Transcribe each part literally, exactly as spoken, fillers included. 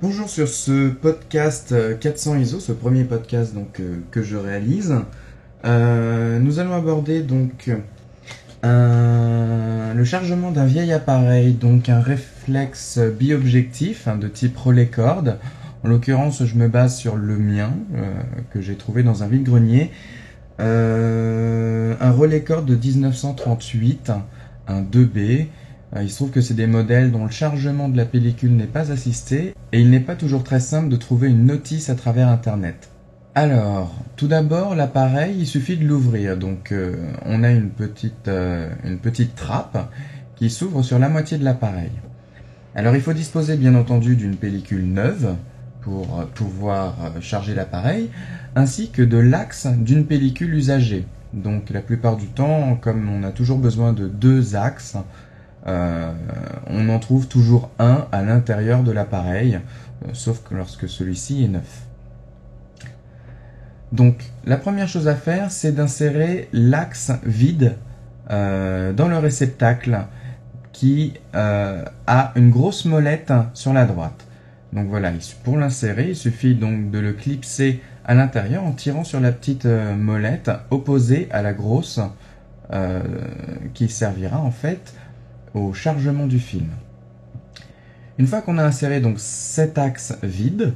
Bonjour sur ce podcast euh, quatre cents I S O, ce premier podcast donc euh, que je réalise. Euh, nous allons aborder donc un- le chargement d'un vieil appareil, donc un réflexe biobjectif hein, de type relais corde. En l'occurrence, je me base sur le mien euh, que j'ai trouvé dans un vide-grenier. Euh, un relais corde de mille neuf cent trente-huit, un deux B. Euh, Il se trouve que c'est des modèles dont le chargement de la pellicule n'est pas assisté et il n'est pas toujours très simple de trouver une notice à travers internet. Alors, tout d'abord, l'appareil, il suffit de l'ouvrir. Donc, euh, on a une petite, euh, une petite trappe qui s'ouvre sur la moitié de l'appareil. Alors, il faut disposer bien entendu d'une pellicule neuve pour euh, pouvoir euh, charger l'appareil, ainsi que de l'axe d'une pellicule usagée. Donc, la plupart du temps, comme on a toujours besoin de deux axes, euh, on en trouve toujours un à l'intérieur de l'appareil, euh, sauf que lorsque celui-ci est neuf. Donc la première chose à faire, c'est d'insérer l'axe vide euh, dans le réceptacle qui euh, a une grosse molette sur la droite. Donc voilà, pour l'insérer, il suffit donc de le clipser à l'intérieur en tirant sur la petite euh, molette opposée à la grosse euh, qui servira en fait au chargement du film. Une fois qu'on a inséré donc cet axe vide,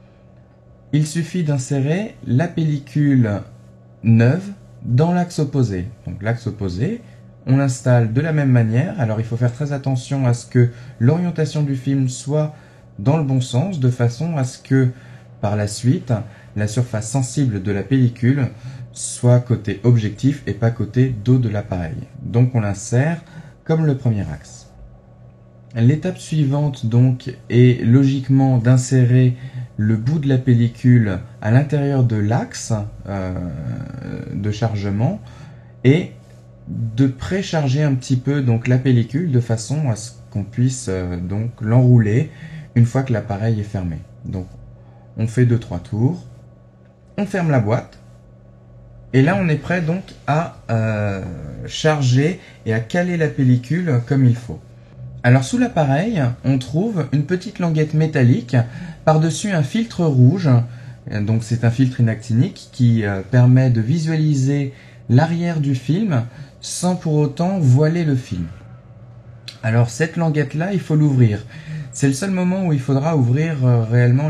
il suffit d'insérer la pellicule neuve dans l'axe opposé. Donc l'axe opposé, on l'installe de la même manière. Alors il faut faire très attention à ce que l'orientation du film soit dans le bon sens, de façon à ce que par la suite, la surface sensible de la pellicule soit côté objectif et pas côté dos de l'appareil. Donc on l'insère comme le premier axe. L'étape suivante donc est logiquement d'insérer le bout de la pellicule à l'intérieur de l'axe euh, de chargement et de précharger un petit peu donc la pellicule de façon à ce qu'on puisse euh, donc l'enrouler une fois que l'appareil est fermé. Donc on fait deux trois tours, on ferme la boîte et là on est prêt donc à euh, charger et à caler la pellicule comme il faut. Alors sous l'appareil, on trouve une petite languette métallique par-dessus un filtre rouge. Donc c'est un filtre inactinique qui euh, permet de visualiser l'arrière du film sans pour autant voiler le film. Alors cette languette-là, il faut l'ouvrir. C'est le seul moment où il faudra ouvrir euh, réellement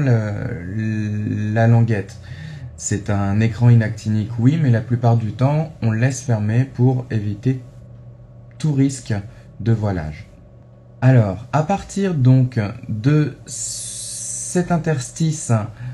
le, la languette. C'est un écran inactinique, oui, mais la plupart du temps, on le laisse fermer pour éviter tout risque de voilage. Alors, à partir donc de cet interstice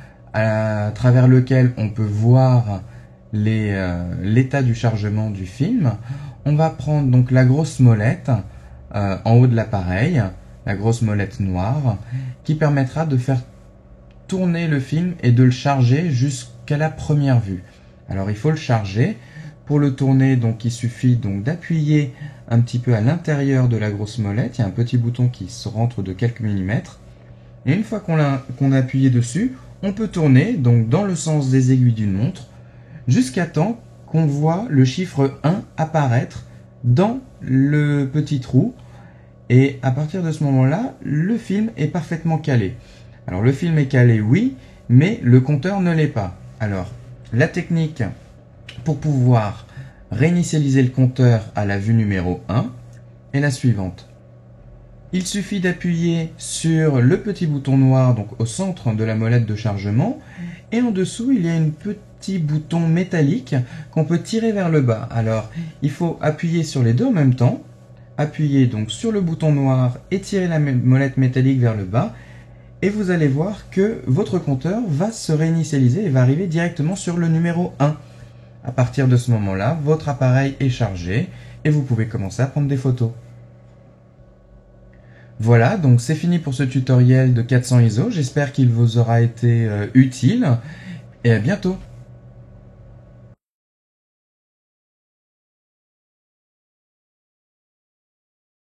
à travers lequel on peut voir les, euh, l'état du chargement du film, on va prendre donc la grosse molette euh, en haut de l'appareil, la grosse molette noire, qui permettra de faire tourner le film et de le charger jusqu'à la première vue. Alors il faut le charger. Pour le tourner, donc il suffit donc d'appuyer un petit peu à l'intérieur de la grosse molette. Il y a un petit bouton qui se rentre de quelques millimètres. Et une fois qu'on a, qu'on a appuyé dessus, on peut tourner donc dans le sens des aiguilles d'une montre jusqu'à temps qu'on voit le chiffre un apparaître dans le petit trou. Et à partir de ce moment-là, le film est parfaitement calé. Alors le film est calé, oui, mais le compteur ne l'est pas. Alors la technique pour pouvoir réinitialiser le compteur à la vue numéro un est la suivante. Il suffit d'appuyer sur le petit bouton noir donc au centre de la molette de chargement et en dessous il y a un petit bouton métallique qu'on peut tirer vers le bas. Alors il faut appuyer sur les deux en même temps, appuyer donc sur le bouton noir et tirer la molette métallique vers le bas et vous allez voir que votre compteur va se réinitialiser et va arriver directement sur le numéro un. À partir de ce moment-là, votre appareil est chargé et vous pouvez commencer à prendre des photos. Voilà, donc c'est fini pour ce tutoriel de quatre cents I S O. J'espère qu'il vous aura été euh, utile et à bientôt.